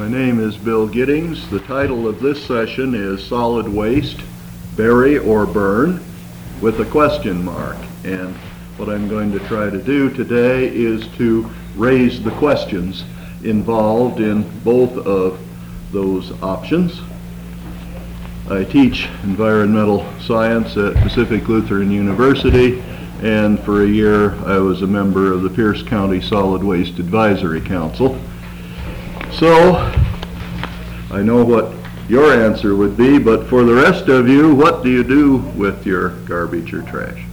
My name is Bill Giddings. The title of this session is Solid Waste, Bury or Burn, with a question mark. And what I'm going to try to do today is to raise the questions involved in both of those options. I teach environmental science at Pacific Lutheran University, and for a year I was a member of the Pierce County Solid Waste Advisory Council. So I know what your answer would be, but for the rest of you, what do you do with your garbage or trash?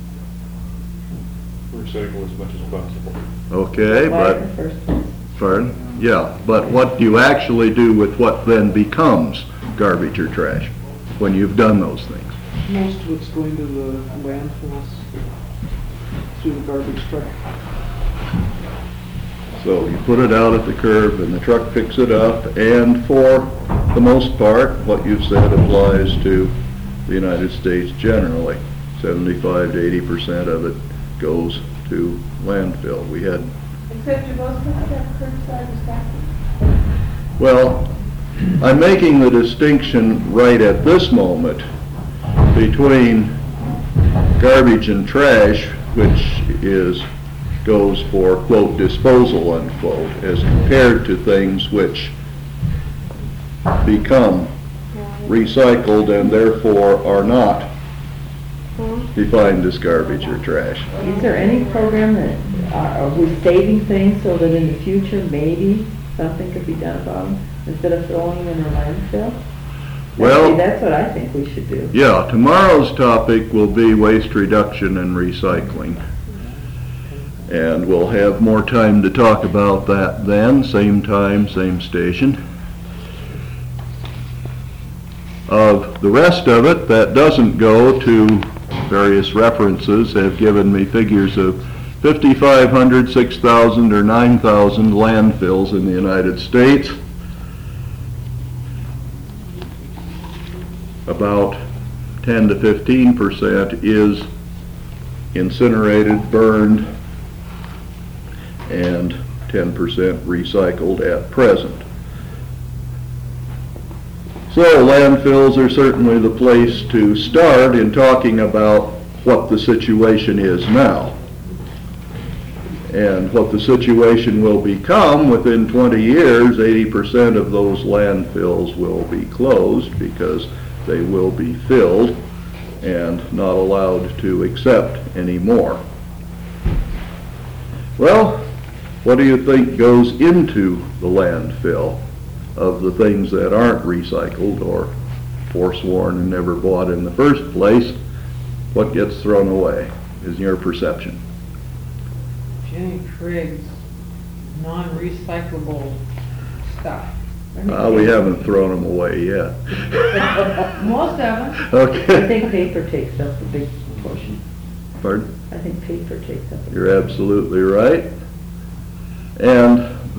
Recycle as much as possible. Okay, but pardon? Yeah, but what do you actually do with what then becomes garbage or trash when you've done those things? Most of it's going to the landfills through the garbage truck. So you put it out at the curb and the truck picks it up, and for the most part, what you've said applies to the United States generally. 75 to 80% of it goes to landfill. We had... Except you both put it at curbside recycling. Well, I'm making the distinction right at this moment between garbage and trash, which goes for, quote, disposal, unquote, as compared to things which become recycled and therefore are not defined as garbage or trash. Is there any program that, are we saving things so that in the future maybe something could be done about them instead of throwing them in a landfill? Well, that's what I think we should do. Yeah, tomorrow's topic will be waste reduction and recycling. And we'll have more time to talk about that then, same time, same station. Of the rest of it, that doesn't go to various references have given me figures of 5,500, 6,000, or 9,000 landfills in the United States. About 10 to 15% is incinerated, burned, and 10% recycled at present. So landfills are certainly the place to start in talking about what the situation is now. And what the situation will become within 20 years, 80% of those landfills will be closed because they will be filled and not allowed to accept any more. Well, what do you think goes into the landfill of the things that aren't recycled or forsworn and never bought in the first place? What gets thrown away is your perception? Jenny Craig's non-recyclable stuff. We haven't thrown them away yet. Most of them. Okay. I think paper takes up a big portion. Pardon? I think paper takes up a big You're absolutely right. And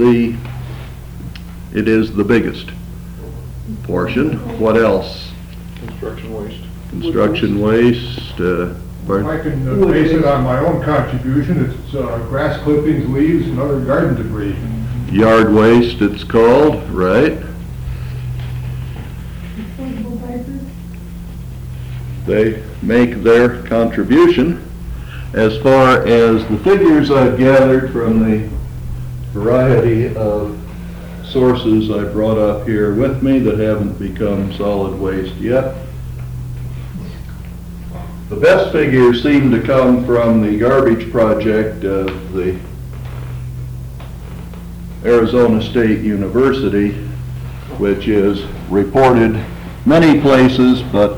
it is the biggest portion. What else? Construction waste. Construction waste. Pardon? I can base it on my own contribution. It's grass clippings, leaves, and other garden debris. Yard waste, it's called, right? They make their contribution. As far as the figures I've gathered from the variety of sources I brought up here with me that haven't become solid waste yet, the best figures seem to come from the garbage project of the Arizona State University, which is reported many places, but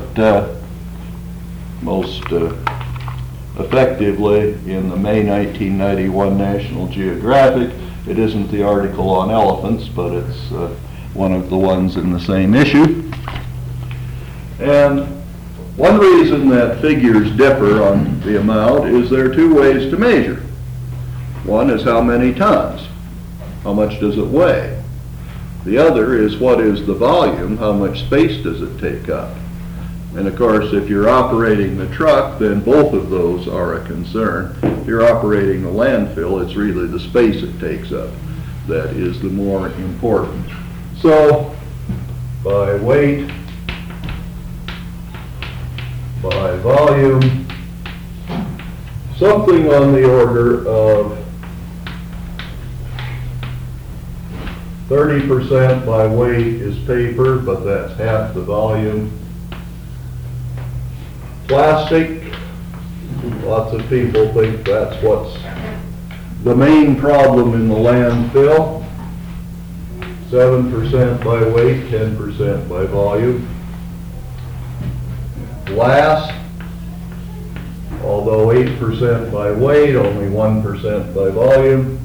most effectively in the May 1991 National Geographic. It isn't the article on elephants, but it's one of the ones in the same issue. And one reason that figures differ on the amount is there are two ways to measure. One is how many tons. How much does it weigh? The other is what is the volume, how much space does it take up? And of course, if you're operating the truck, then both of those are a concern. If you're operating the landfill, it's really the space it takes up that is the more important So, by weight, by volume, something on the order of 30% by weight is paper, but that's half the volume. Plastic, lots of people think that's what's the main problem in the landfill. 7% by weight, 10% by volume. Glass, although 8% by weight, only 1% by volume.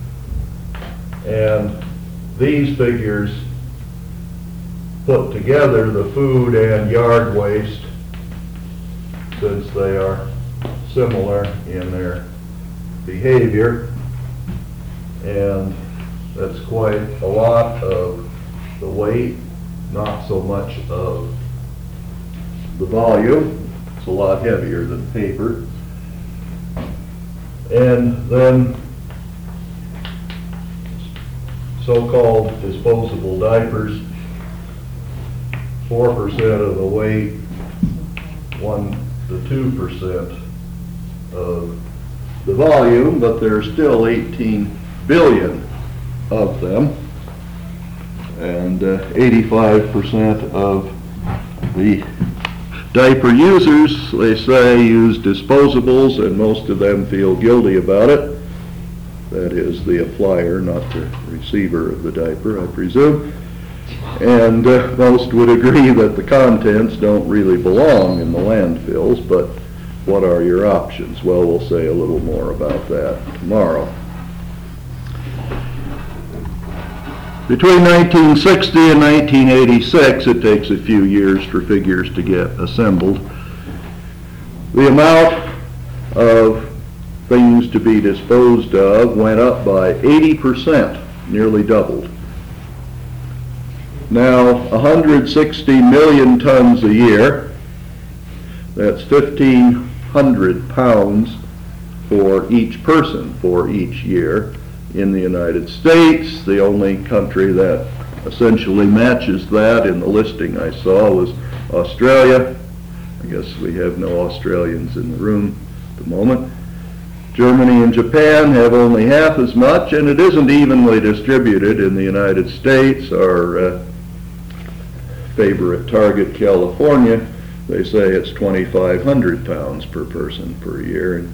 And these figures put together the food and yard waste, since they are similar in their behavior. And that's quite a lot of the weight, not so much of the volume. It's a lot heavier than paper. And then so-called disposable diapers, 4% of the weight, 1 to 2% of the volume, but there's still 18 billion of them, and 85% of the diaper users, they say, use disposables, and most of them feel guilty about it. That is, the applier, not the receiver of the diaper, I presume. And most would agree that the contents don't really belong in the landfills, but what are your options? Well, we'll say a little more about that tomorrow. Between 1960 and 1986, it takes a few years for figures to get assembled, the amount of things to be disposed of went up by 80%, nearly doubled. Now, 160 million tons a year, that's 1,500 pounds for each person for each year. In the United States, the only country that essentially matches that in the listing I saw was Australia. I guess we have no Australians in the room at the moment. Germany and Japan have only half as much, and it isn't evenly distributed in the United States. Our favorite target, California, they say it's 2,500 pounds per person per year.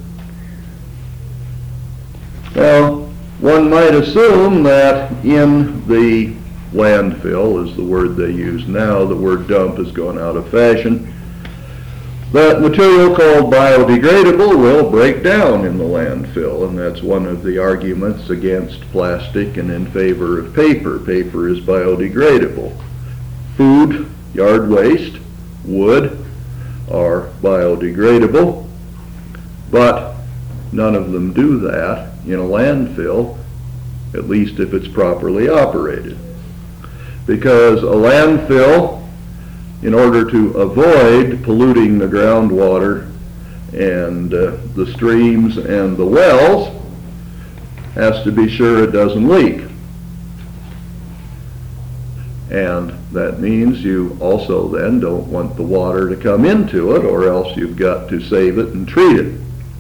Now, one might assume that in the landfill, is the word they use now, the word dump has gone out of fashion, that material called biodegradable will break down in the landfill, and that's one of the arguments against plastic and in favor of paper. Paper is biodegradable. Food, yard waste, wood are biodegradable, but none of them do that in a landfill, at least if it's properly operated. Because a landfill, in order to avoid polluting the groundwater and the streams and the wells, has to be sure it doesn't leak. And that means you also then don't want the water to come into it, or else you've got to save it and treat it.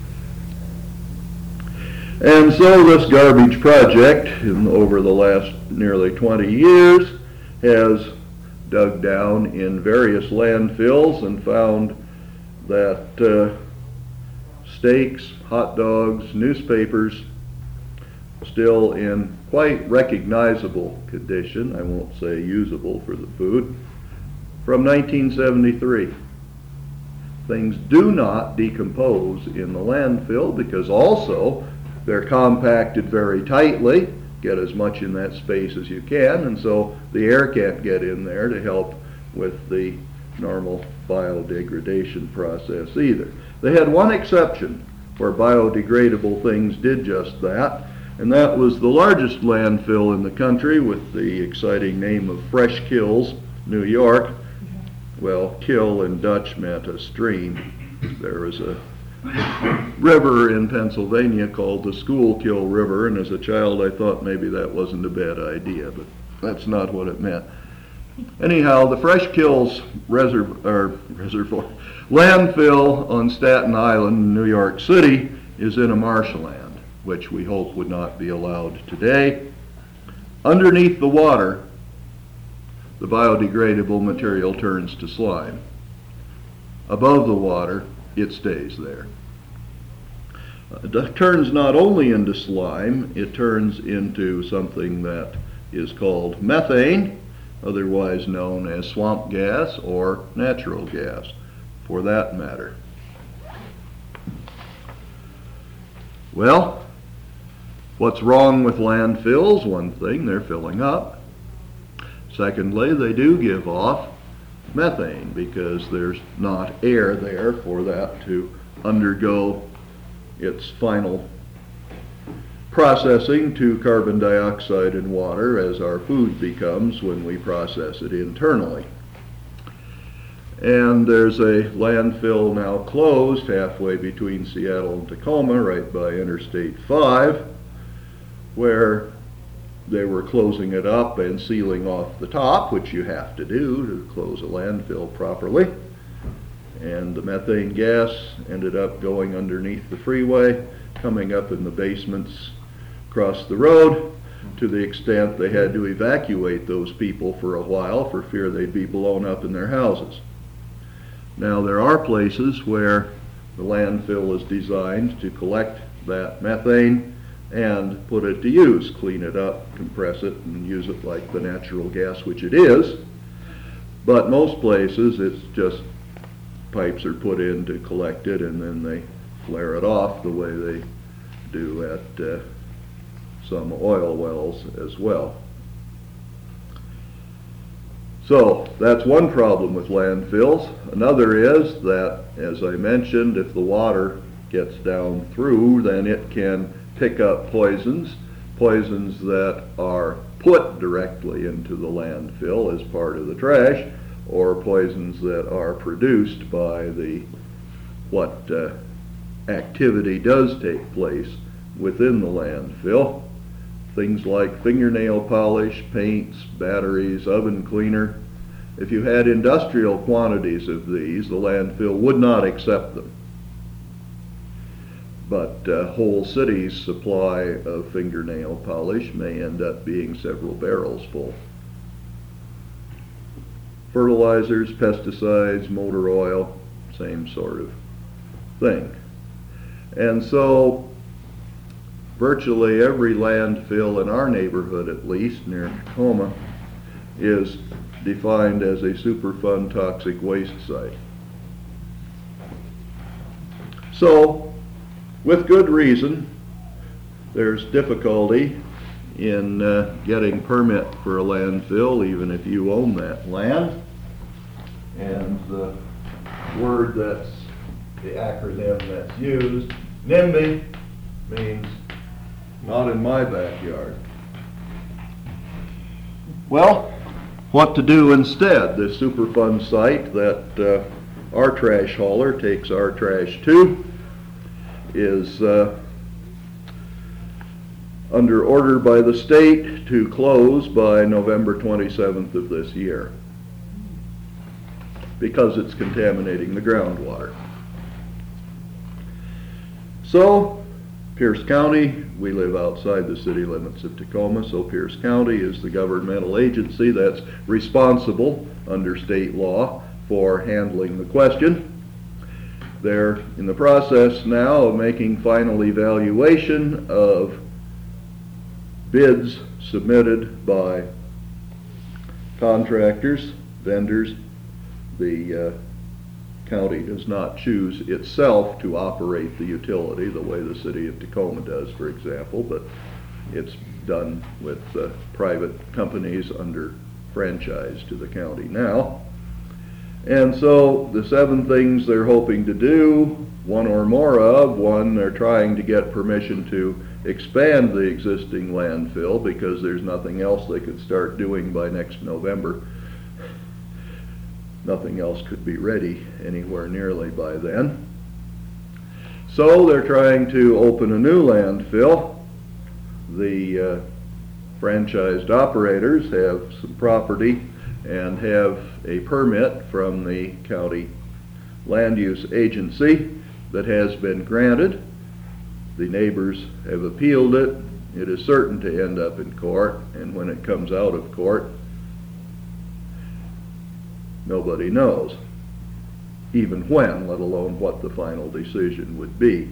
And so this garbage project, over the last nearly 20 years, has dug down in various landfills and found that steaks, hot dogs, newspapers, still in quite recognizable condition, I won't say usable for the food, from 1973. Things do not decompose in the landfill because also they're compacted very tightly, get as much in that space as you can, and so the air can't get in there to help with the normal biodegradation process either. They had one exception where biodegradable things did just that, and that was the largest landfill in the country with the exciting name of Fresh Kills, New York. Well, kill in Dutch meant a stream. There was a river in Pennsylvania called the Schuylkill River, and as a child I thought maybe that wasn't a bad idea, but that's not what it meant. Anyhow, the Fresh Kills reservoir, landfill on Staten Island, New York City, is in a marshland, which we hope would not be allowed today. Underneath the water, the biodegradable material turns to slime. Above the water, it stays there. It turns not only into slime, it turns into something that is called methane, otherwise known as swamp gas or natural gas, for that matter. Well, what's wrong with landfills? One thing, they're filling up. Secondly, they do give off methane because there's not air there for that to undergo its final processing to carbon dioxide and water as our food becomes when we process it internally. And there's a landfill now closed halfway between Seattle and Tacoma, right by Interstate 5, where they were closing it up and sealing off the top, which you have to do to close a landfill properly. And the methane gas ended up going underneath the freeway, coming up in the basements across the road, to the extent they had to evacuate those people for a while for fear they'd be blown up in their houses. Now there are places where the landfill is designed to collect that methane and put it to use, clean it up, compress it, and use it like the natural gas, which it is. But most places it's just pipes are put in to collect it and then they flare it off the way they do at some oil wells as well. So that's one problem with landfills. Another is that, as I mentioned, if the water gets down through, then it can pick up poisons that are put directly into the landfill as part of the trash, or poisons that are produced by what activity does take place within the landfill. Things like fingernail polish, paints, batteries, oven cleaner. If you had industrial quantities of these, the landfill would not accept them. But whole cities' supply of fingernail polish may end up being several barrels full. Fertilizers, pesticides, motor oil, same sort of thing. And so virtually every landfill in our neighborhood, at least near Tacoma, is defined as a Superfund toxic waste site. So, with good reason, there's difficulty in getting permit for a landfill, even if you own that land. And the word that's the acronym that's used, NIMBY, means not in my backyard. Well, what to do instead? This Superfund site that our trash hauler takes our trash to is under order by the state to close by November 27th of this year because it's contaminating the groundwater. So, Pierce County, we live outside the city limits of Tacoma, so Pierce County is the governmental agency that's responsible under state law for handling the question. They're in the process now of making final evaluation of bids submitted by contractors, vendors. The county does not choose itself to operate the utility the way the city of Tacoma does, for example, but it's done with private companies under franchise to the county now. And so the 7 things they're hoping to do, one or more of. One, they're trying to get permission to expand the existing landfill because there's nothing else they could start doing by next November. Nothing else could be ready anywhere nearly by then. So they're trying to open a new landfill. The franchised operators have some property and have a permit from the county land use agency that has been granted. The neighbors have appealed it. It is certain to end up in court, and when it comes out of court, nobody knows, even when, let alone what the final decision would be.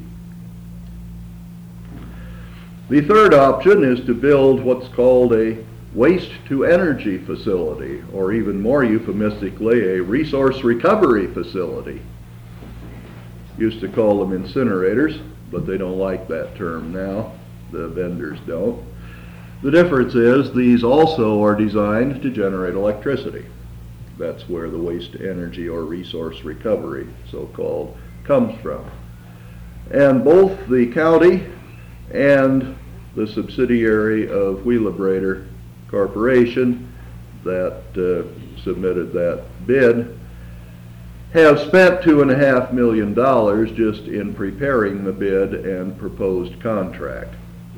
The third option is to build what's called a waste-to-energy facility, or even more euphemistically, a resource recovery facility. Used to call them incinerators, but they don't like that term now. The vendors don't. The difference is these also are designed to generate electricity. That's where the waste energy or resource recovery, so-called, comes from. And both the county and the subsidiary of Wheelabrator Corporation that submitted that bid have spent $2.5 million just in preparing the bid and proposed contract.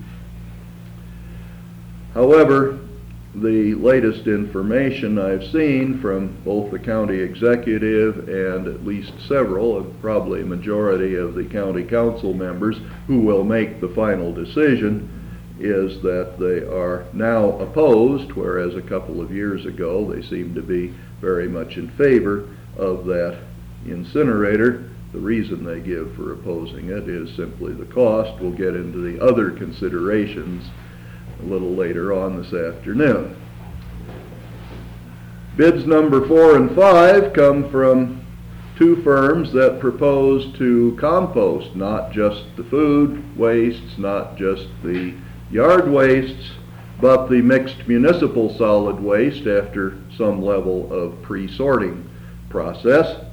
However, the latest information I've seen from both the county executive and at least several, and probably a majority of the county council members who will make the final decision, is that they are now opposed, whereas a couple of years ago they seemed to be very much in favor of that incinerator. The reason they give for opposing it is simply the cost. We'll get into the other considerations a little later on this afternoon. Bids number 4 and 5 come from two firms that propose to compost not just the food wastes, not just the yard wastes, but the mixed municipal solid waste after some level of pre-sorting process.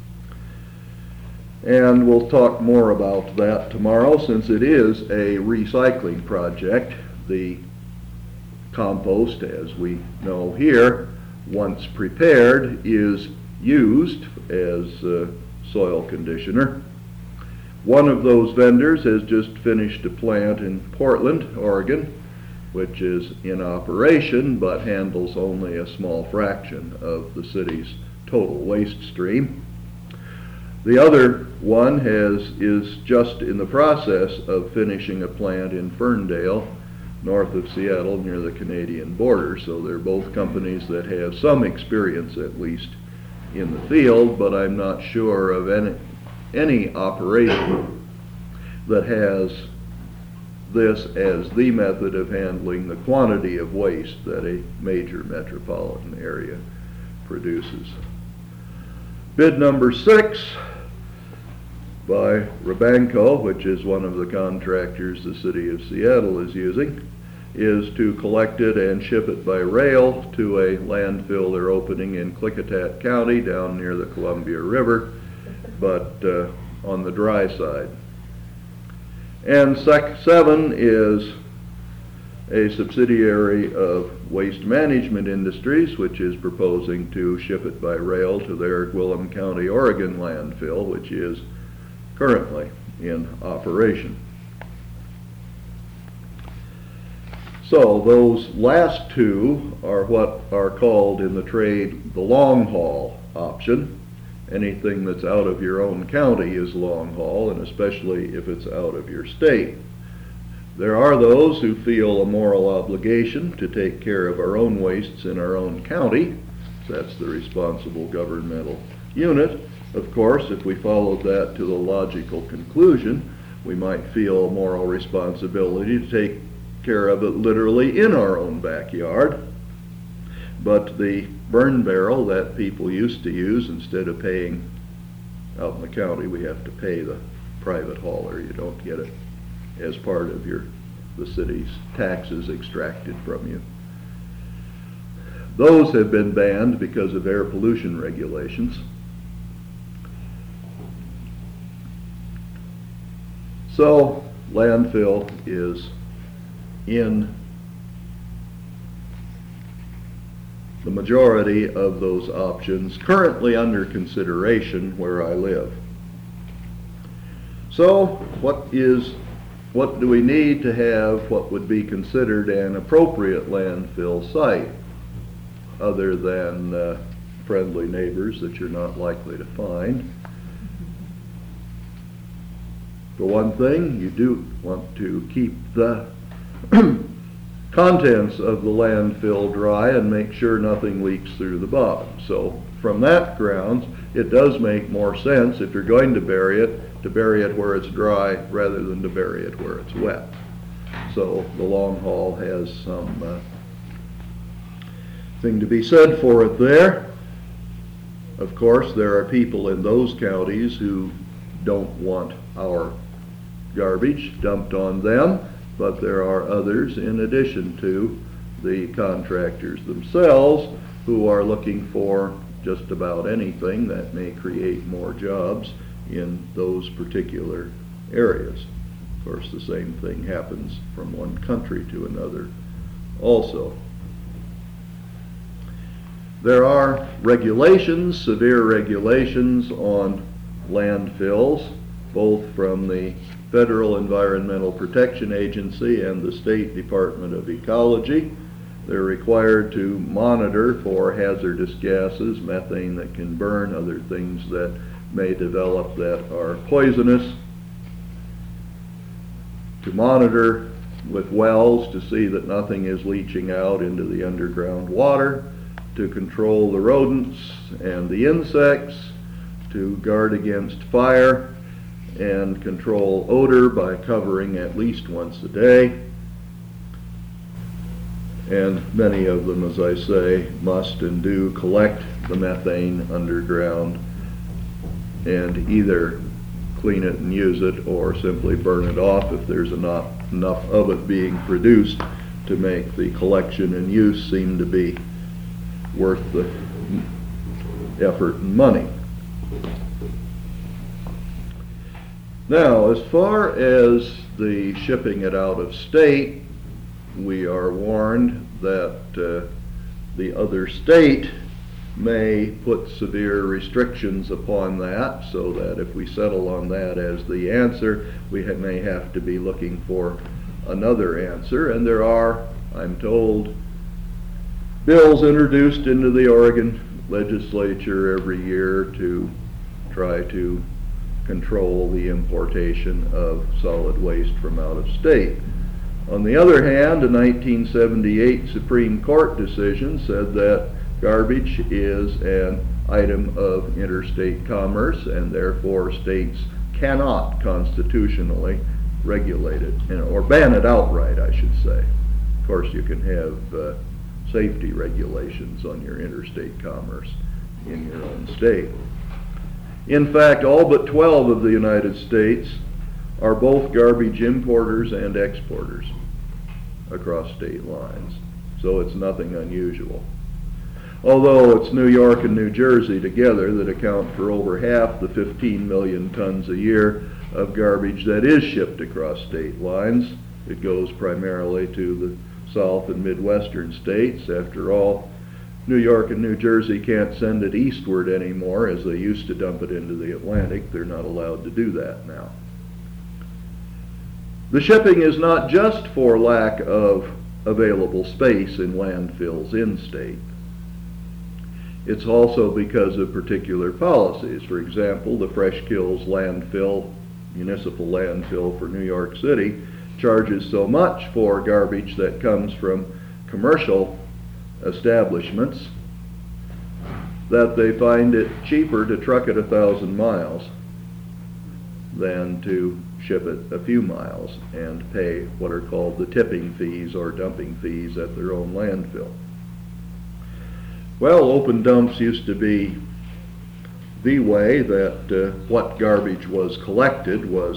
And we'll talk more about that tomorrow, since it is a recycling project. The compost, as we know here, once prepared, is used as soil conditioner. One of those vendors has just finished a plant in Portland, Oregon, which is in operation but handles only a small fraction of the city's total waste stream. The other one is just in the process of finishing a plant in Ferndale, north of Seattle, near the Canadian border. So they're both companies that have some experience, at least, in the field, but I'm not sure of any operation that has this as the method of handling the quantity of waste that a major metropolitan area produces. Bid number 6 by Rabanco, which is one of the contractors the city of Seattle is using, is to collect it and ship it by rail to a landfill they're opening in Klickitat County down near the Columbia River, but on the dry side. And 7 is a subsidiary of Waste Management Industries, which is proposing to ship it by rail to their Gwillem County, Oregon landfill, which is currently in operation. So those last two are what are called in the trade the long haul option. Anything that's out of your own county is long haul, and especially if it's out of your state. There are those who feel a moral obligation to take care of our own wastes in our own county. That's the responsible governmental unit. Of course, if we followed that to the logical conclusion, we might feel a moral responsibility to take care of it literally in our own backyard. But the burn barrel that people used to use, instead of paying out in the county, we have to pay the private hauler. You don't get it as part of the city's taxes extracted from you. Those have been banned because of air pollution regulations. So landfill is in the majority of those options currently under consideration where I live. So what is what do we need to have what would be considered an appropriate landfill site, other than friendly neighbors that you're not likely to find? For one thing, you do want to keep the contents of the landfill dry and make sure nothing leaks through the bottom. So from that grounds, it does make more sense, if you're going to bury it where it's dry rather than to bury it where it's wet. So the long haul has some thing to be said for it there. Of course, there are people in those counties who don't want our garbage dumped on them, but there are others in addition to the contractors themselves who are looking for just about anything that may create more jobs in those particular areas. Of course, the same thing happens from one country to another also. There are regulations, severe regulations on landfills, both from the Federal Environmental Protection Agency and the State Department of Ecology. They're required to monitor for hazardous gases, methane that can burn, other things that may develop that are poisonous, to monitor with wells to see that nothing is leaching out into the underground water, to control the rodents and the insects, to guard against fire, and control odor by covering at least once a day. And many of them, as I say, must and do collect the methane underground and either clean it and use it or simply burn it off if there's enough of it being produced to make the collection and use seem to be worth the effort and money. Now, as far as the shipping it out of state, we are warned that the other state may put severe restrictions upon that, so that if we settle on that as the answer, we may have to be looking for another answer. And there are, I'm told, bills introduced into the Oregon legislature every year to try to control the importation of solid waste from out of state. On the other hand, a 1978 Supreme Court decision said that garbage is an item of interstate commerce and therefore states cannot constitutionally regulate it, or ban it outright, I should say. Of course, you can have safety regulations on your interstate commerce in your own state. In fact, all but 12 of the United States are both garbage importers and exporters across state lines, so it's nothing unusual. Although it's New York and New Jersey together that account for over half the 15 million tons a year of garbage that is shipped across state lines. It goes primarily to the South and Midwestern states. After all, New York and New Jersey can't send it eastward anymore as they used to dump it into the Atlantic. They're not allowed to do that now. The shipping is not just for lack of available space in landfills in-state. It's also because of particular policies. For example, the Fresh Kills landfill, municipal landfill for New York City, charges so much for garbage that comes from commercial establishments that they find it cheaper to truck it 1,000 miles than to ship it a few miles and pay what are called the tipping fees or dumping fees at their own landfill. Well, open dumps used to be the way that what garbage was collected was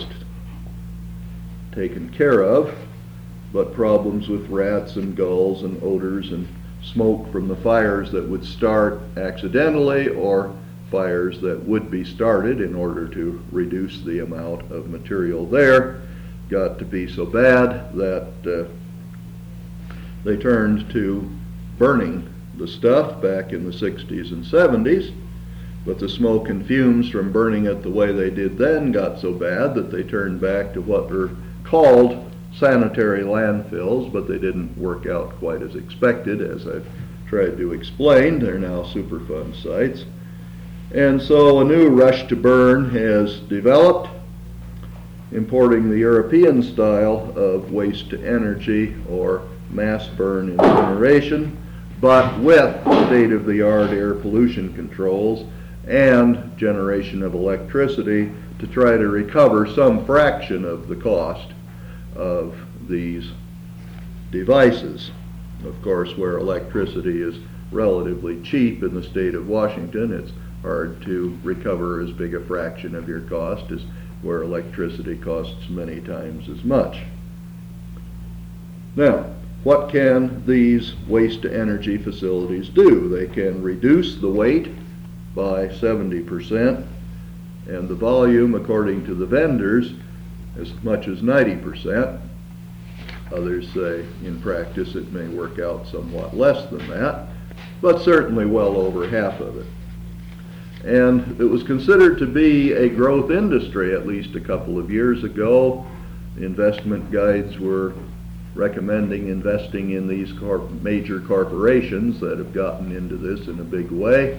taken care of, but problems with rats and gulls and odors and smoke from the fires that would start accidentally or fires that would be started in order to reduce the amount of material there got to be so bad that they turned to burning the stuff back in the 60s and 70s, but the smoke and fumes from burning it the way they did then got so bad that they turned back to what were called sanitary landfills, but they didn't work out quite as expected, as I've tried to explain. They're now Superfund sites. And so a new rush to burn has developed, importing the European style of waste to energy or mass burn incineration, but with state-of-the-art air pollution controls and generation of electricity to try to recover some fraction of the cost of these devices. Of course, where electricity is relatively cheap in the state of Washington, it's hard to recover as big a fraction of your cost as where electricity costs many times as much. Now, what can these waste-to-energy facilities do? They can reduce the weight by 70% and the volume, according to the vendors, as much as 90%. Others say in practice it may work out somewhat less than that, but certainly well over half of it. And it was considered to be a growth industry at least a couple of years ago. The investment guides were recommending investing in these major corporations that have gotten into this in a big way.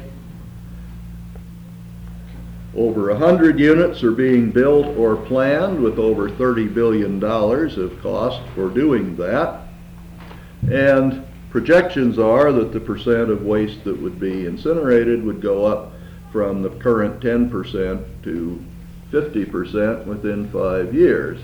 Over 100 units are being built or planned with over $30 billion of cost for doing that. And projections are that the percent of waste that would be incinerated would go up from the current 10% to 50% within 5 years.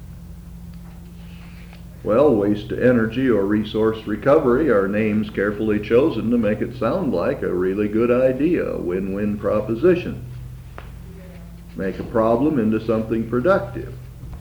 Well, waste to energy or resource recovery are names carefully chosen to make it sound like a really good idea, a win-win proposition. Make a problem into something productive.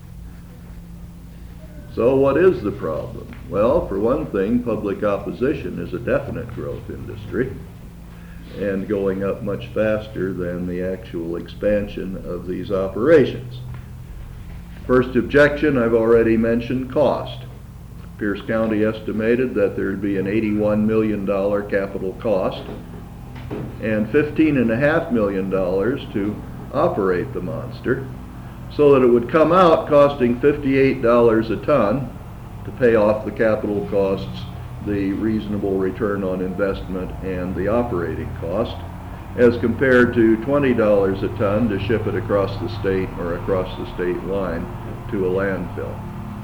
So what is the problem? Well, for one thing, public opposition is a definite growth industry and going up much faster than the actual expansion of these operations. First objection I've already mentioned, cost. Pierce County estimated that there would be an $81 million capital cost and $15.5 million to operate the monster, so that it would come out costing $58 a ton to pay off the capital costs, the reasonable return on investment, and the operating cost, as compared to $20 a ton to ship it across the state or across the state line to a landfill.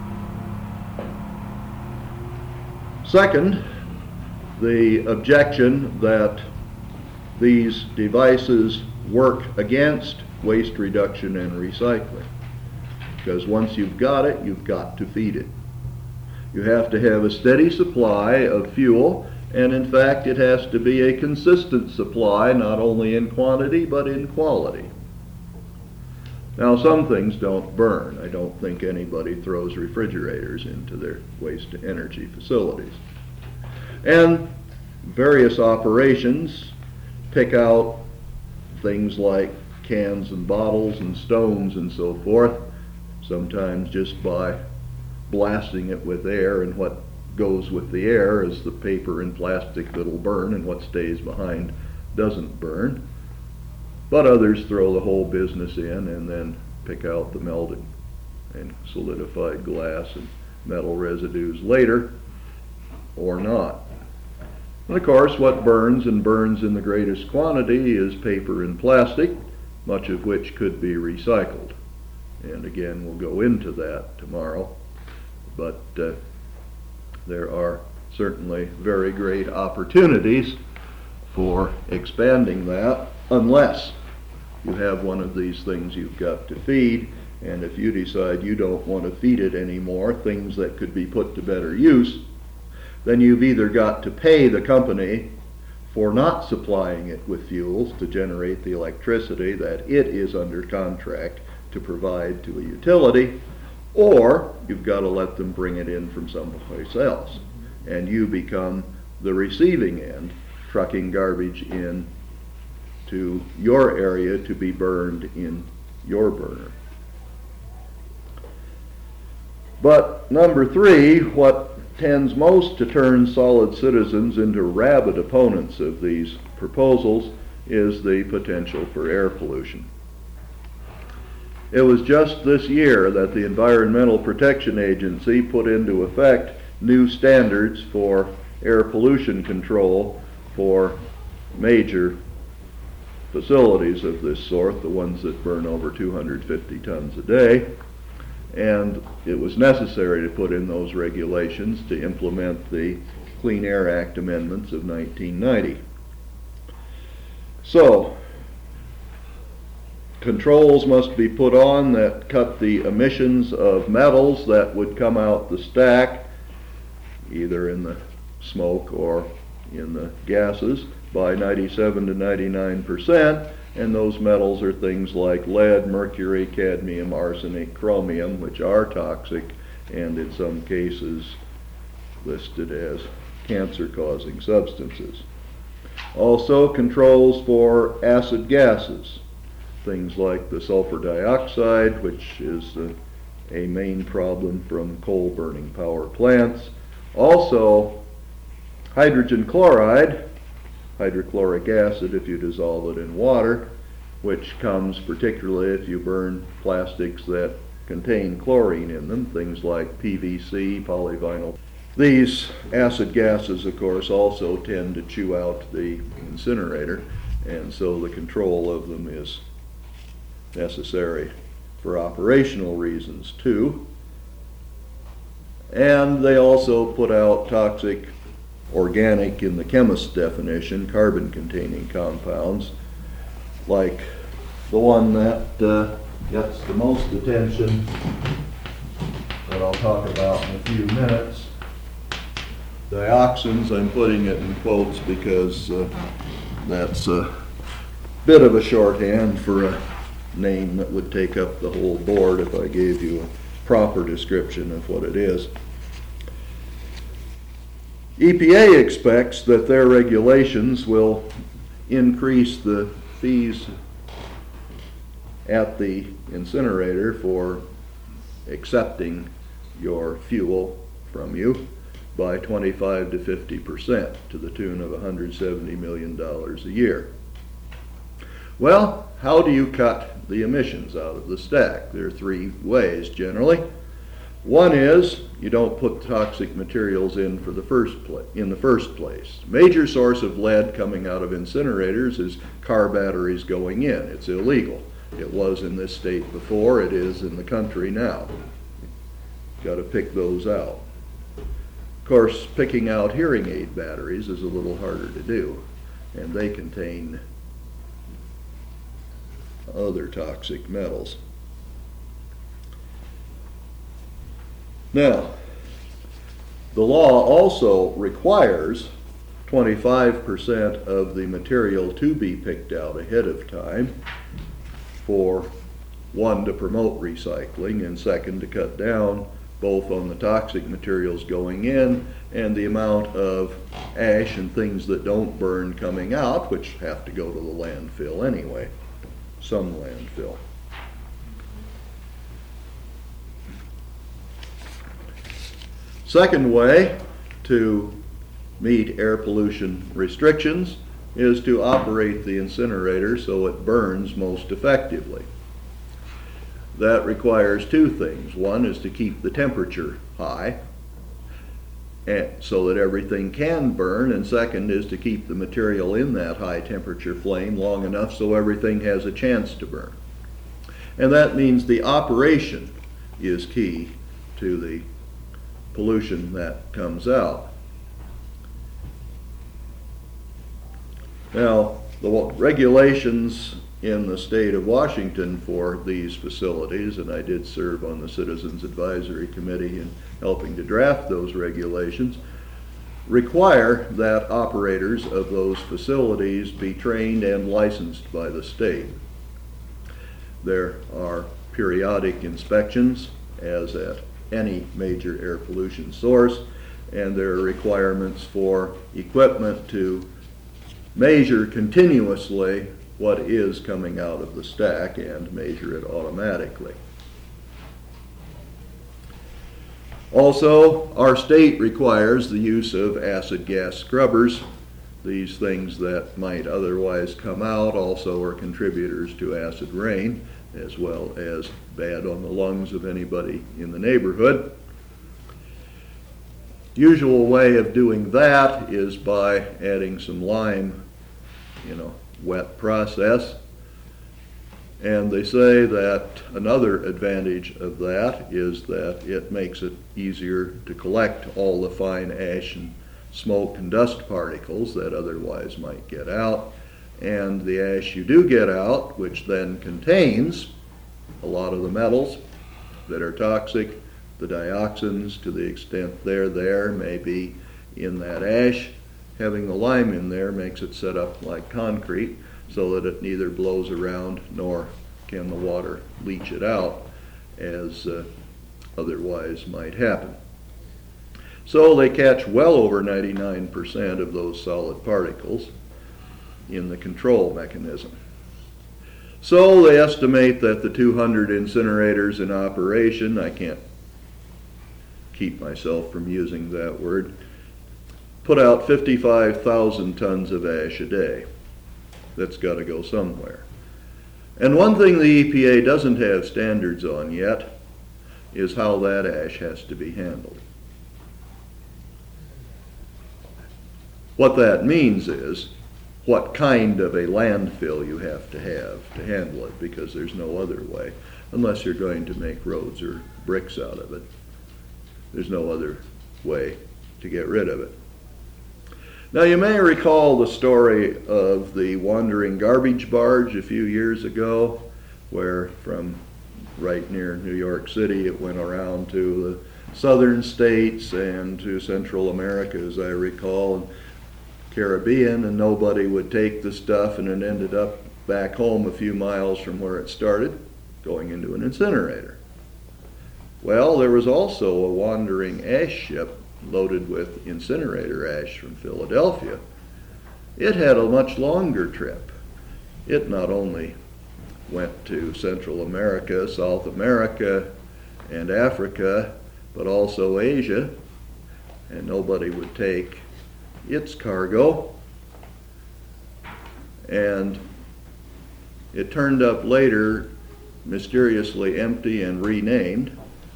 Second, the objection that these devices work against waste reduction and recycling. Because once you've got it, you've got to feed it. You have to have a steady supply of fuel, and in fact it has to be a consistent supply, not only in quantity but in quality. Now, some things don't burn. I don't think anybody throws refrigerators into their waste to energy facilities. And various operations pick out things like cans and bottles and stones and so forth, sometimes just by blasting it with air, and what goes with the air is the paper and plastic that'll burn, and what stays behind doesn't burn. But others throw the whole business in and then pick out the melted and solidified glass and metal residues later, or not. And of course, what burns and burns in the greatest quantity is paper and plastic, much of which could be recycled. And again, we'll go into that tomorrow. But there are certainly very great opportunities for expanding that, unless you have one of these things you've got to feed, and if you decide you don't want to feed it anymore, things that could be put to better use, then you've either got to pay the company for not supplying it with fuels to generate the electricity that it is under contract to provide to a utility, or you've got to let them bring it in from someplace else, and you become the receiving end, trucking garbage in to your area to be burned in your burner. But number three, what tends most to turn solid citizens into rabid opponents of these proposals is the potential for air pollution. It was just this year that the Environmental Protection Agency put into effect new standards for air pollution control for major facilities of this sort, the ones that burn over 250 tons a day. And it was necessary to put in those regulations to implement the Clean Air Act amendments of 1990. So, controls must be put on that cut the emissions of metals that would come out the stack, either in the smoke or in the gases, by 97 to 99%, and those metals are things like lead, mercury, cadmium, arsenic, chromium, which are toxic and in some cases listed as cancer-causing substances. Also, controls for acid gases, things like the sulfur dioxide, which is a main problem from coal-burning power plants. Also, hydrogen chloride, hydrochloric acid if you dissolve it in water, which comes particularly if you burn plastics that contain chlorine in them, things like PVC, polyvinyl. These acid gases, of course, also tend to chew out the incinerator, and so the control of them is necessary for operational reasons too. And they also put out toxic organic, in the chemist's definition, carbon-containing compounds, like the one that gets the most attention that I'll talk about in a few minutes. Dioxins, I'm putting it in quotes because that's a bit of a shorthand for a name that would take up the whole board if I gave you a proper description of what it is. EPA expects that their regulations will increase the fees at the incinerator for accepting your fuel from you by 25 to 50%, to the tune of $170 million a year. Well, how do you cut the emissions out of the stack? There are three ways generally. One is you don't put toxic materials in the first place. Major source of lead coming out of incinerators is car batteries going in. It's illegal. It was in this state before. It is in the country now. Got to pick those out. Of course, picking out hearing aid batteries is a little harder to do, and they contain other toxic metals. Now, the law also requires 25% of the material to be picked out ahead of time, for one, to promote recycling, and second, to cut down both on the toxic materials going in and the amount of ash and things that don't burn coming out, which have to go to the landfill anyway, some landfill. Second way to meet air pollution restrictions is to operate the incinerator so it burns most effectively. That requires two things. One is to keep the temperature high so that everything can burn, and second is to keep the material in that high temperature flame long enough so everything has a chance to burn. And that means the operation is key to the pollution that comes out. Now, the regulations in the state of Washington for these facilities, and I did serve on the Citizens Advisory Committee in helping to draft those regulations, require that operators of those facilities be trained and licensed by the state. There are periodic inspections, as at any major air pollution source, and there are requirements for equipment to measure continuously what is coming out of the stack and measure it automatically. Also, our state requires the use of acid gas scrubbers these things that might otherwise come out also are contributors to acid rain, as well as bad on the lungs of anybody in the neighborhood. Usual way of doing that is by adding some lime in a wet process. And they say that another advantage of that is that it makes it easier to collect all the fine ash and smoke and dust particles that otherwise might get out. And the ash you do get out, which then contains a lot of the metals that are toxic, the dioxins, to the extent they're there, may be in that ash. Having the lime in there makes it set up like concrete so that it neither blows around nor can the water leach it out as otherwise might happen. So they catch well over 99% of those solid particles in the control mechanism. So they estimate that the 200 incinerators in operation, I can't keep myself from using that word, put out 55,000 tons of ash a day. That's got to go somewhere. And one thing the EPA doesn't have standards on yet is how that ash has to be handled. What that means is what kind of a landfill you have to handle it, because there's no other way, unless you're going to make roads or bricks out of it. There's no other way to get rid of it. Now, you may recall the story of the wandering garbage barge a few years ago, where from right near New York City it went around to the southern states and to Central America, as I recall, and Caribbean, and nobody would take the stuff, and it ended up back home a few miles from where it started, going into an incinerator. Well, there was also a wandering ash ship loaded with incinerator ash from Philadelphia. It had a much longer trip. It not only went to Central America, South America, and Africa, but also Asia, and nobody would take its cargo. And it turned up later mysteriously empty and renamed.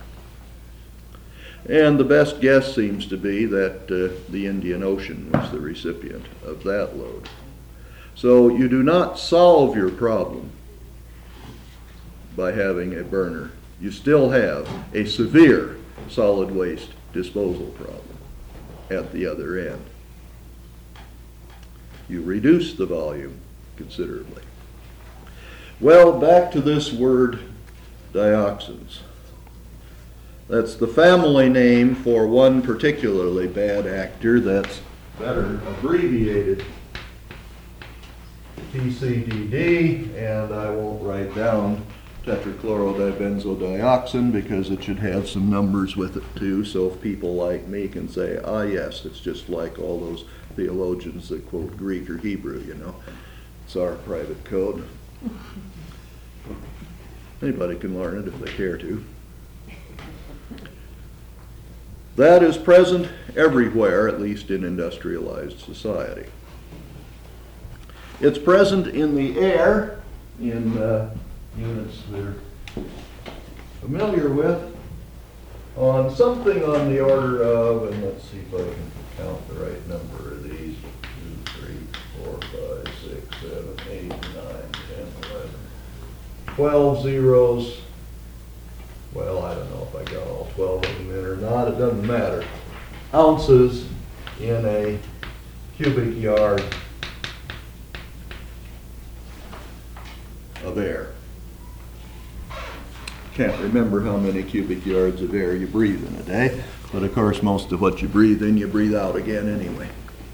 And the best guess seems to be that the Indian Ocean was the recipient of that load. So you do not solve your problem by having a burner. You still have a severe solid waste disposal problem at the other end. You reduce the volume considerably. Well, back to this word dioxins. That's the family name for one particularly bad actor that's better abbreviated TCDD, and I won't write down tetrachlorodibenzodioxin because it should have some numbers with it too, so if people like me can say, ah yes, it's just like all those theologians that quote Greek or Hebrew, you know. It's our private code. Anybody can learn it if they care to. That is present everywhere, at least in industrialized society. It's present in the air, in units they're familiar with, on something on the order of, and let's see if I can count the right number of these, 2, 3, 4, 5, 6, 7, 8, 9, 10, 11, 12 zeros. Well, I don't know if I got all 12 of them in or not, it doesn't matter. Ounces in a cubic yard of air. Can't remember how many cubic yards of air you breathe in a day, but of course most of what you breathe in, you breathe out again anyway.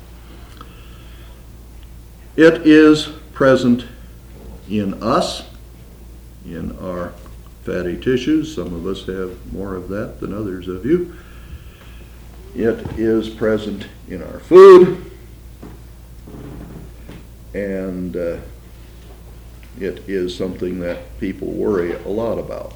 It is present in us, in our fatty tissues. Some of us have more of that than others of you. It is present in our food, and it is something that people worry a lot about.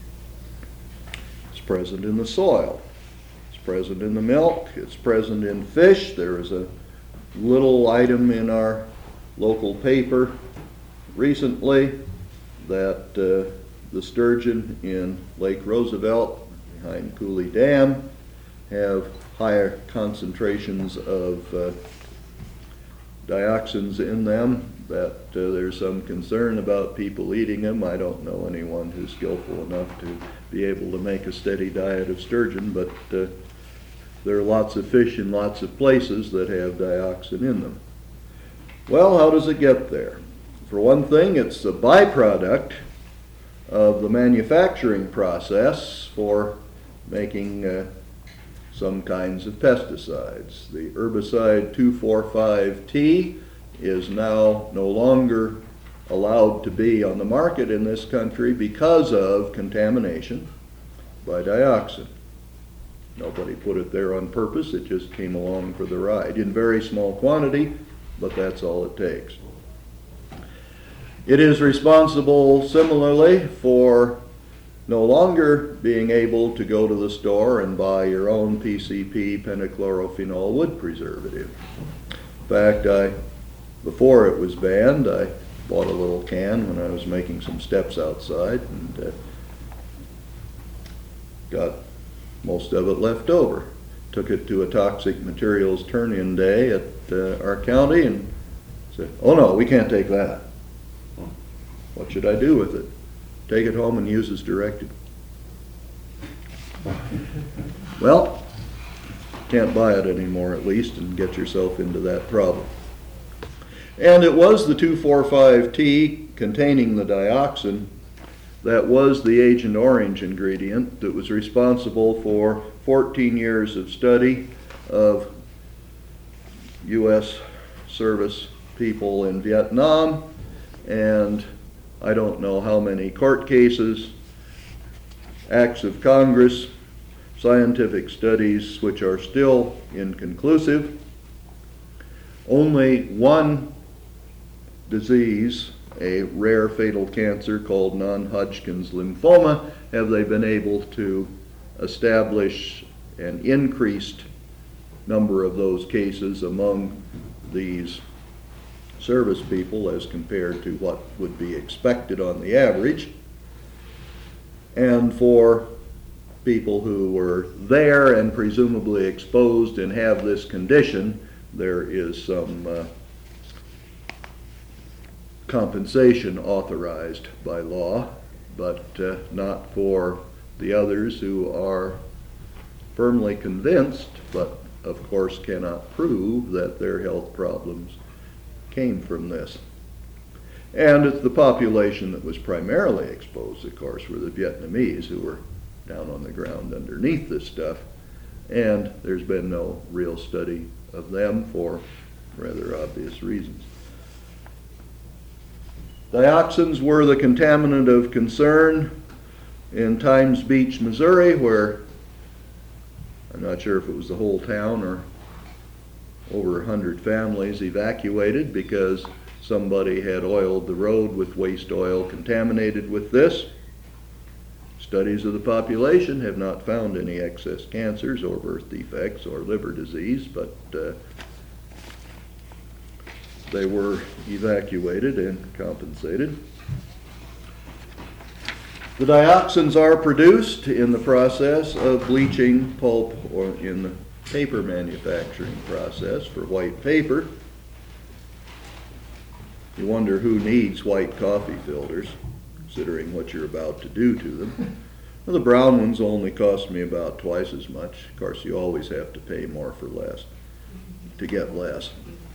It's present in the soil. It's present in the milk. It's present in fish. There is a little item in our local paper recently that the sturgeon in Lake Roosevelt behind Cooley Dam have higher concentrations of dioxins in them, that there's some concern about people eating them. I don't know anyone who's skillful enough to be able to make a steady diet of sturgeon, but there are lots of fish in lots of places that have dioxin in them. Well, how does it get there? For one thing, it's a byproduct of the manufacturing process for making some kinds of pesticides. The herbicide 2,4,5-T is now no longer allowed to be on the market in this country because of contamination by dioxin. Nobody put it there on purpose, it just came along for the ride in very small quantity, but that's all it takes. It is responsible similarly for no longer being able to go to the store and buy your own PCP pentachlorophenol wood preservative. In fact, before it was banned, I bought a little can when I was making some steps outside and got most of it left over. Took it to a toxic materials turn-in day at our county and said, "Oh no, we can't take that." What should I do with it? Take it home and use as directed. Well, can't buy it anymore at least and get yourself into that problem. And it was the 2,4,5-T containing the dioxin that was the Agent Orange ingredient that was responsible for 14 years of study of U.S. service people in Vietnam, and I don't know how many court cases, acts of Congress, scientific studies which are still inconclusive. Only one disease, a rare fatal cancer called non-Hodgkin's lymphoma, have they been able to establish an increased number of those cases among these service people as compared to what would be expected on the average. And for people who were there and presumably exposed and have this condition, there is some compensation authorized by law, but not for the others who are firmly convinced, but of course cannot prove that their health problems came from this. And it's the population that was primarily exposed, of course, were the Vietnamese who were down on the ground underneath this stuff, and there's been no real study of them for rather obvious reasons. Dioxins were the contaminant of concern in Times Beach, Missouri, where I'm not sure if it was the whole town or over 100 families evacuated because somebody had oiled the road with waste oil contaminated with this. Studies of the population have not found any excess cancers or birth defects or liver disease, but they were evacuated and compensated. The dioxins are produced in the process of bleaching pulp or in the paper manufacturing process for white paper. You wonder who needs white coffee filters, considering what you're about to do to them. Well, the brown ones only cost me about twice as much. Of course, you always have to pay more for less, to get less.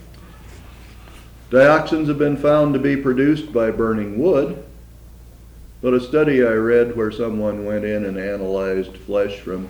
Dioxins have been found to be produced by burning wood, but a study I read where someone went in and analyzed flesh from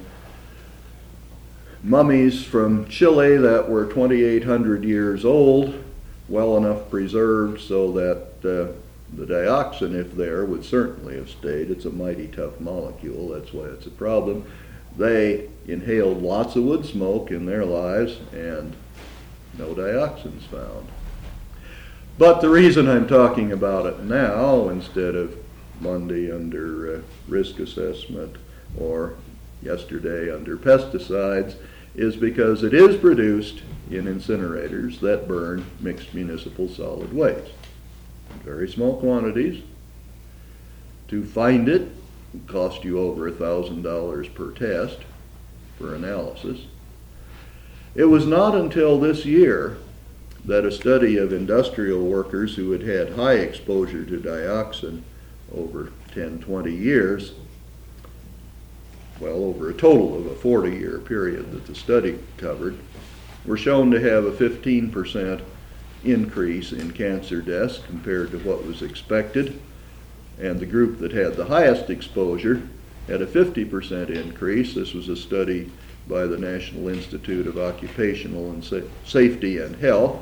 mummies from Chile that were 2,800 years old, well enough preserved so that the dioxin, if there, would certainly have stayed. It's a mighty tough molecule, that's why it's a problem. They inhaled lots of wood smoke in their lives and no dioxins found. But the reason I'm talking about it now instead of Monday under risk assessment or yesterday under pesticides is because it is produced in incinerators that burn mixed municipal solid waste. Very small quantities. To find it would cost you over $1,000 per test for analysis. It was not until this year that a study of industrial workers who had had high exposure to dioxin over 10, 20 years, well, over a total of a 40-year period that the study covered, were shown to have a 15% increase in cancer deaths compared to what was expected. And the group that had the highest exposure had a 50% increase. This was a study by the National Institute of Occupational and Safety and Health.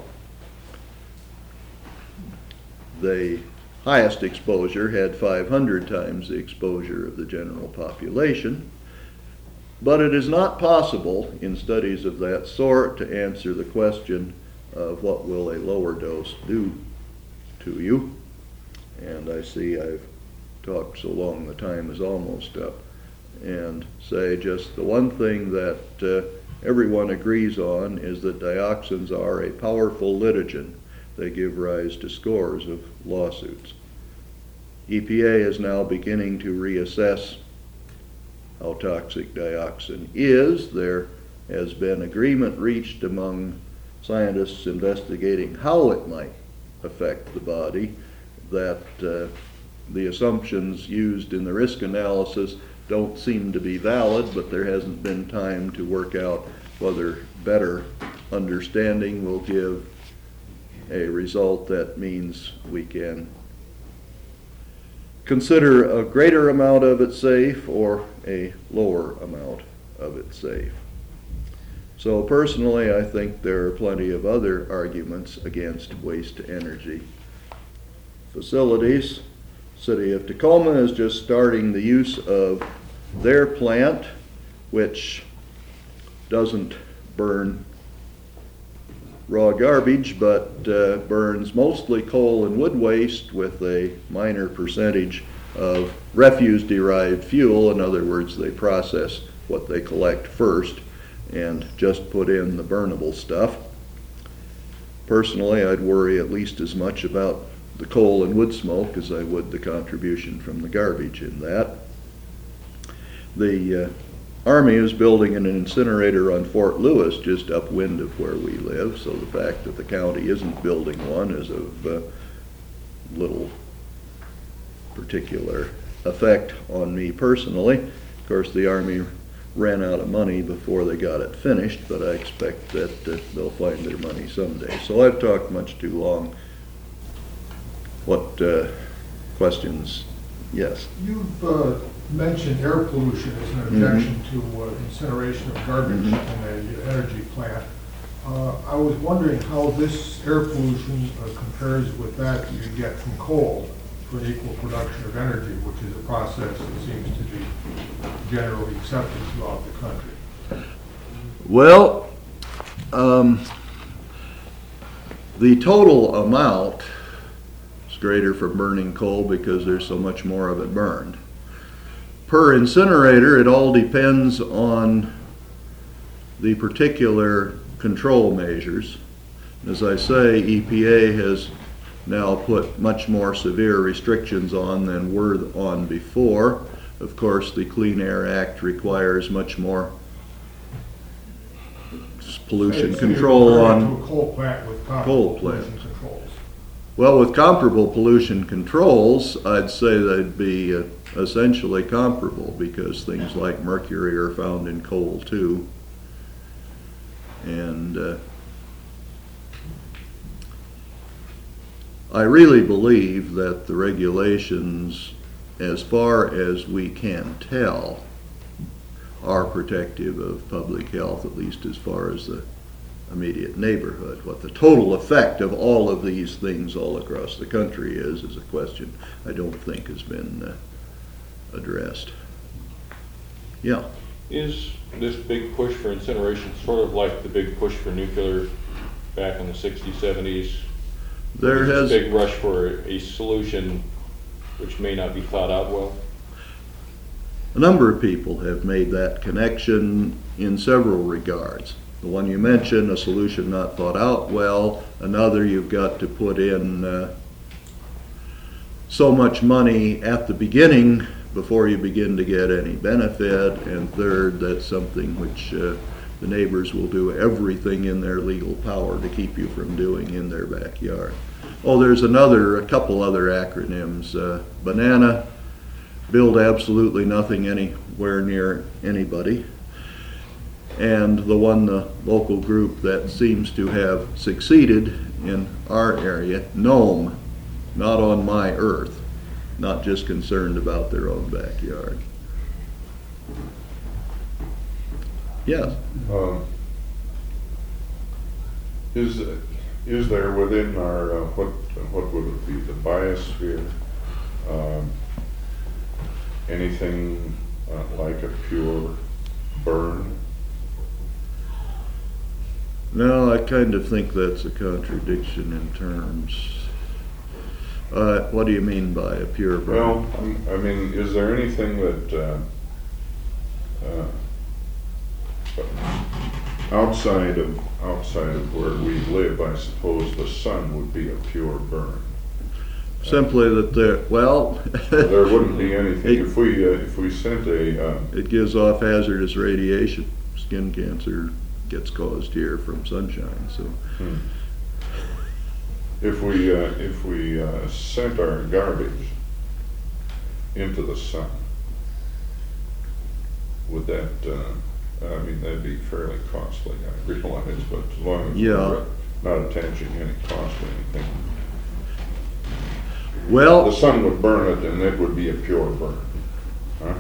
The highest exposure had 500 times the exposure of the general population. But it is not possible in studies of that sort to answer the question of what will a lower dose do to you. And I see I've talked so long the time is almost up, and say just the one thing that everyone agrees on is that dioxins are a powerful litigen. They give rise to scores of lawsuits. EPA is now beginning to reassess how toxic dioxin is. There has been agreement reached among scientists investigating how it might affect the body, that the assumptions used in the risk analysis don't seem to be valid, but there hasn't been time to work out whether better understanding will give a result that means we can consider a greater amount of it safe or a lower amount of it safe. So personally, I think there are plenty of other arguments against waste-to-energy facilities. City of Tacoma is just starting the use of their plant, which doesn't burn raw garbage, but burns mostly coal and wood waste with a minor percentage of refuse-derived fuel. In other words, they process what they collect first and just put in the burnable stuff. Personally, I'd worry at least as much about the coal and wood smoke as I would the contribution from the garbage in that. The Army is building an incinerator on Fort Lewis just upwind of where we live, so the fact that the county isn't building one is of little particular effect on me personally. Of course, the Army ran out of money before they got it finished, but I expect that they'll find their money someday. So I've talked much too long. What questions? Yes. You've mentioned air pollution as an objection to incineration of garbage in an energy plant. I was wondering how this air pollution compares with that you get from coal for an equal production of energy, which is a process that seems to be generally accepted throughout the country. Well, the total amount is greater for burning coal because there's so much more of it burned. Per incinerator, it all depends on the particular control measures. As I say, EPA has now put much more severe restrictions on than were on before. Of course, the Clean Air Act requires much more pollution control on a coal plant with coal pollution plants. controls. Well, with comparable pollution controls, I'd say they'd be essentially comparable because things like mercury are found in coal too. And I really believe that the regulations, as far as we can tell, are protective of public health, at least as far as the immediate neighborhood. What the total effect of all of these things all across the country is a question I don't think has been addressed. Yeah. Is this big push for incineration sort of like the big push for nuclear back in the 60s, 70s? There has a big rush for a solution which may not be thought out well? A number of people have made that connection in several regards. The one you mentioned, a solution not thought out well. Another, you've got to put in so much money at the beginning before you begin to get any benefit. And third, that's something which the neighbors will do everything in their legal power to keep you from doing in their backyard. Oh, there's a couple other acronyms. Banana, build absolutely nothing anywhere near anybody. And the local group that seems to have succeeded in our area, Gnome, not on my earth, not just concerned about their own backyard. Yes. Is there within our, what would it be, the biosphere, anything like a pure burn? No, I kind of think that's a contradiction in terms. What do you mean by a pure burn? Well, I mean, is there anything that outside of where we live, I suppose the sun would be a pure burn. Simply that there wouldn't be anything if we sent a. It gives off hazardous radiation. Skin cancer gets caused here from sunshine. So if we sent our garbage into the sun, would that? I mean, that'd be fairly costly, I realize, but as long as we're not attaching any cost to anything. Well, the sun would burn it and it would be a pure burn. Huh?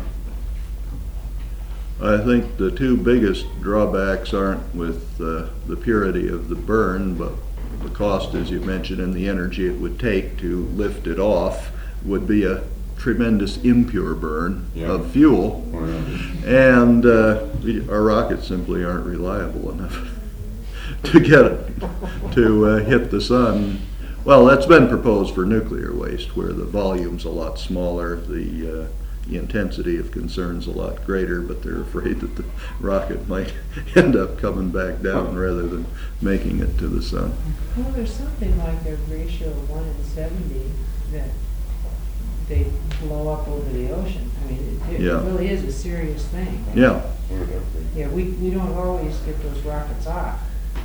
I think the two biggest drawbacks aren't with the purity of the burn, but the cost, as you mentioned, and the energy it would take to lift it off would be a tremendous impure burn of fuel. Oh, and our rockets simply aren't reliable enough to get it to hit the sun. Well, that's been proposed for nuclear waste, where the volume's a lot smaller, the intensity of concern's a lot greater, but they're afraid that the rocket might end up coming back down rather than making it to the sun. Well, there's something like a ratio of 1 in 70 that they blow up over the ocean. I mean, it really is a serious thing. Yeah. Yeah, we don't always get those rockets off.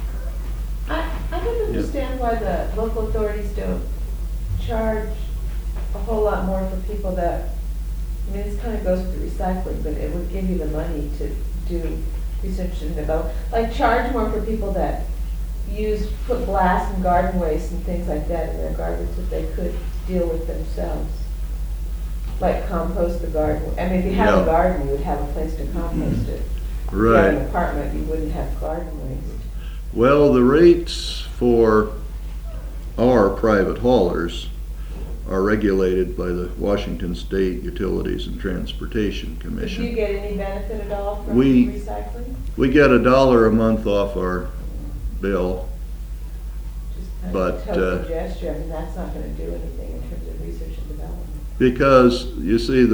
I don't understand why the local authorities don't charge a whole lot more for people that, I mean, this kind of goes with the recycling, but it would give you the money to do research and develop. Like, charge more for people that put glass and garden waste and things like that in their garbage that they could deal with themselves. Like compost the garden. I mean, if you have a garden, you would have a place to compost it. Right. If you had an apartment, you wouldn't have garden waste. Well, the rates for our private haulers are regulated by the Washington State Utilities and Transportation Commission. Do you get any benefit at all from We- recycling? We get $1 a month off our bill. Just kind but, of a token gesture. I mean, that's not going to do anything in terms of research and development. Because, you see,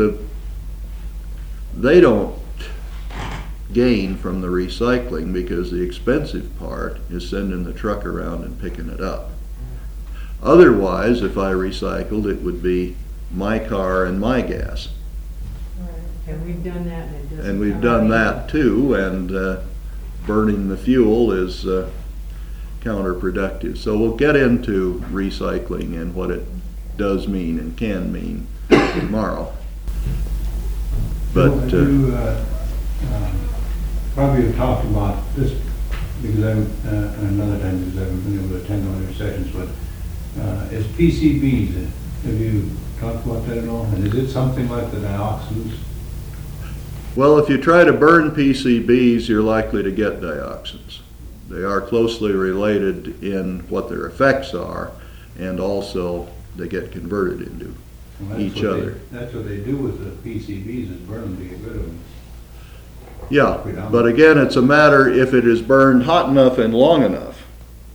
they don't gain from the recycling, because the expensive part is sending the truck around and picking it up. Otherwise, if I recycled, it would be my car and my gas. And we've done that, and it doesn't. And we've done that too, and burning the fuel is counterproductive. So we'll get into recycling and what it does mean and can mean tomorrow. But you probably have talked about this, because another time, because I haven't been able to attend all your sessions, but is PCBs, have you talked about that at all? And is it something like the dioxins? well, if you try to burn PCBs, you're likely to get dioxins. They are closely related in what their effects are, and also they get converted into each other. That's what they do with the PCBs, is burn them to get rid of them. Yeah, but again, it's a matter, if it is burned hot enough and long enough,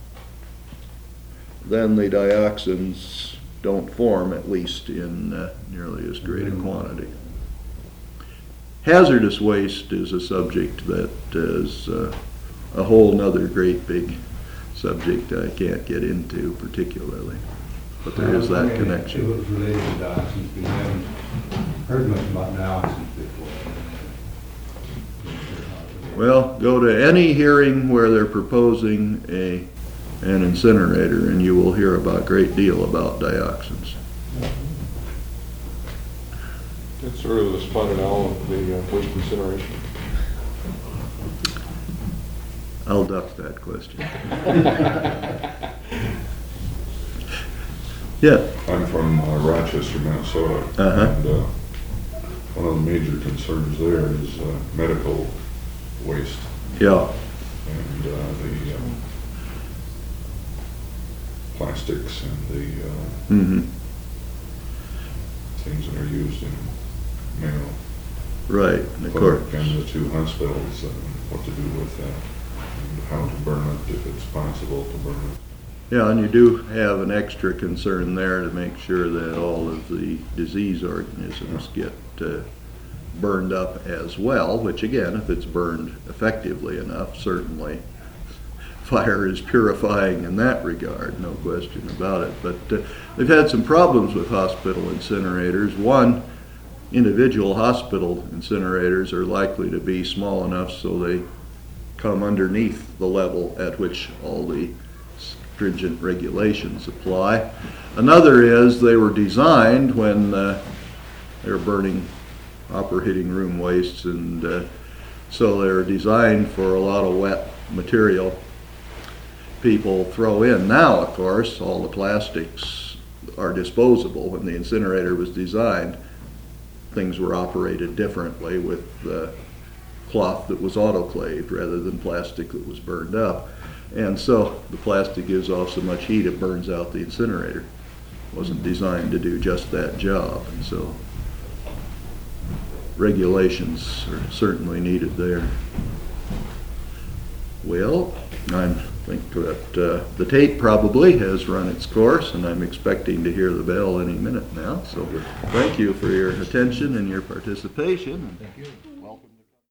then the dioxins don't form, at least in nearly as great a quantity. Hazardous waste is a subject that is a whole nother great big subject I can't get into particularly, but there is I that mean, connection. It was related to dioxins, we haven't heard much about dioxins before. Well, go to any hearing where they're proposing an incinerator and you will hear about a great deal about dioxins. It's sort of the spotted owl of the waste incineration. I'll duck that question. Yeah. I'm from Rochester, Minnesota. Uh-huh. And one of the major concerns there is medical waste. Yeah. And the plastics and the Mm-hmm. things that are used in Mayo. Right. And of course. And the two hospitals, what to do with that, and how to burn it, if it's possible to burn it. Yeah, and you do have an extra concern there to make sure that all of the disease organisms get burned up as well, which again, if it's burned effectively enough, certainly fire is purifying in that regard, no question about it. But they've had some problems with hospital incinerators. One, individual hospital incinerators are likely to be small enough so they come underneath the level at which all the stringent regulations apply. Another is they were designed when they were burning operating room wastes, and so they're designed for a lot of wet material people throw in. Now, of course, all the plastics are disposable. When the incinerator was designed, things were operated differently with cloth that was autoclaved rather than plastic that was burned up. And so the plastic gives off so much heat it burns out the incinerator. It wasn't designed to do just that job, and so regulations are certainly needed there. Well, I think that the tape probably has run its course, and I'm expecting to hear the bell any minute now. So thank you for your attention and your participation. Thank you.